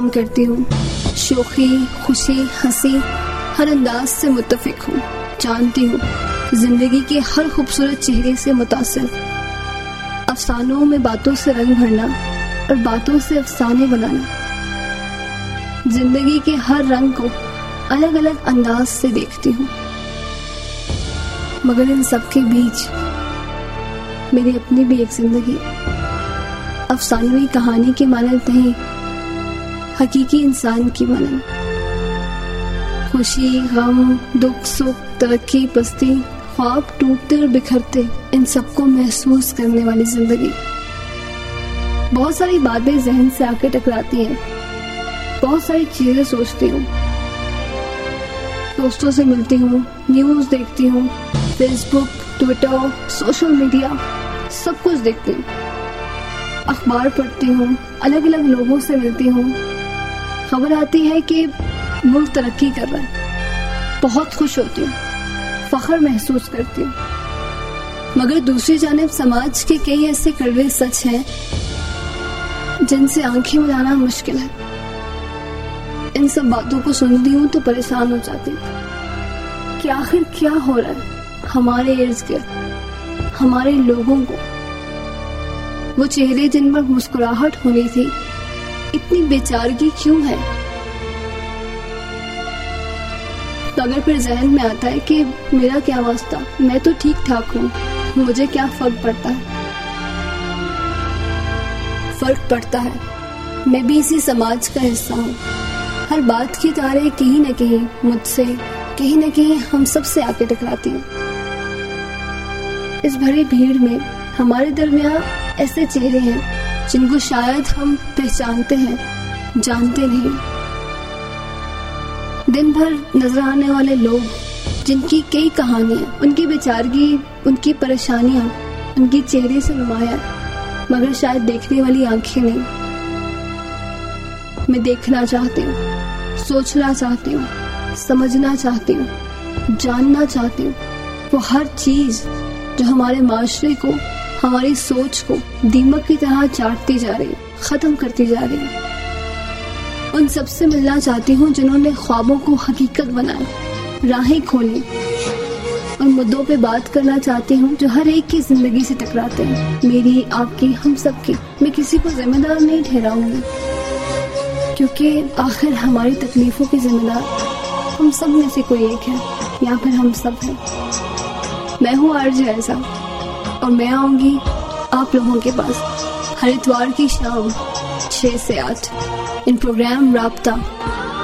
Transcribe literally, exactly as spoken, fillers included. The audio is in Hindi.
काम करती हूँ। शोखी, खुशी, हंसी हर अंदाज से मुत्तफिक हूँ। जानती हूँ जिंदगी के हर खूबसूरत चेहरे से मुतासिर। अफसानों में बातों से रंग भरना और बातों से अफसाने बनाना। जिंदगी के हर रंग को अलग अलग अंदाज से देखती हूँ, मगर इन सब के बीच मेरी अपनी भी एक जिंदगी। अफसानवी कहानी की मानद नहीं, हकीकी इंसान की मानद। खुशी, गम, दुख, सुख, तरक्की, पस्ती, ख्वाब टूटते और बिखरते, इन सबको महसूस करने वाली जिंदगी। बहुत सारी बातें जहन से आके टकराती हैं, बहुत सारी चीजें सोचती हूँ। दोस्तों से मिलती हूँ, न्यूज देखती हूँ, फेसबुक, ट्विटर, सोशल मीडिया सब कुछ देखती हूँ। अखबार पढ़ती हूँ, अलग अलग लोगों से मिलती हूँ। खबर आती है कि मुल्क तरक्की कर रहा है, बहुत खुश होती हूँ, फख्र महसूस करती हूँ। मगर दूसरी जानिब समाज के कई ऐसे कड़वे सच हैं जिनसे आंखें मिलाना मुश्किल है। इन सब बातों को सुनती हूँ तो परेशान हो जाती हूँ कि आखिर क्या हो रहा है हमारे इर्द गिर्द, हमारे लोगों को। वो चेहरे जिन पर मुस्कुराहट होनी थी, इतनी बेचारगी क्यों है? तो अगर फिर जहन में आता है कि मेरा क्या वास्ता, मैं तो ठीक ठाक हूँ, मुझे क्या फर्क पड़ता है? फर्क पड़ता है, मैं भी इसी समाज का हिस्सा हूँ। हर बात की तारें कहीं न कहीं मुझसे, कहीं न कहीं हम सब से आके टकराती हैं। इस भरी भीड़ में हमारे दरमियान ऐसे चेहरे हैं जिनको शायद हम पहचानते हैं, जानते नहीं। दिन भर नजर आने वाले लोग जिनकी कई कहानियां, उनकी बेचारगी, उनकी परेशानियां उनके चेहरे से नुमाया, मगर शायद देखने वाली आंखें नहीं। मैं देखना चाहती हूँ, सोचना चाहती हूँ, समझना चाहती हूँ, जानना चाहती हूँ वो हर चीज जो हमारे माशरे को, हमारी सोच को दीमक की तरह चाटती जा रही, खत्म करती जा रही है। उन सबसे मिलना चाहती हूँ जिन्होंने ख्वाबों को हकीकत बनाया, राहें खोली। उन मुद्दों पे बात करना चाहती हूँ जो हर एक की जिंदगी से टकराते हैं, मेरी, आपकी, हम सब की। मैं किसी को जिम्मेदार नहीं ठहराऊंगी, क्योंकि आखिर हमारी तकलीफों की जिम्मेदार हम सब में से कोई एक है, या फिर हम सब हैं। मैं हूँ आरजे ऐसा, और मैं आऊंगी आप लोगों के पास हर इतवार की शाम छह से आठ इन प्रोग्राम राब्ता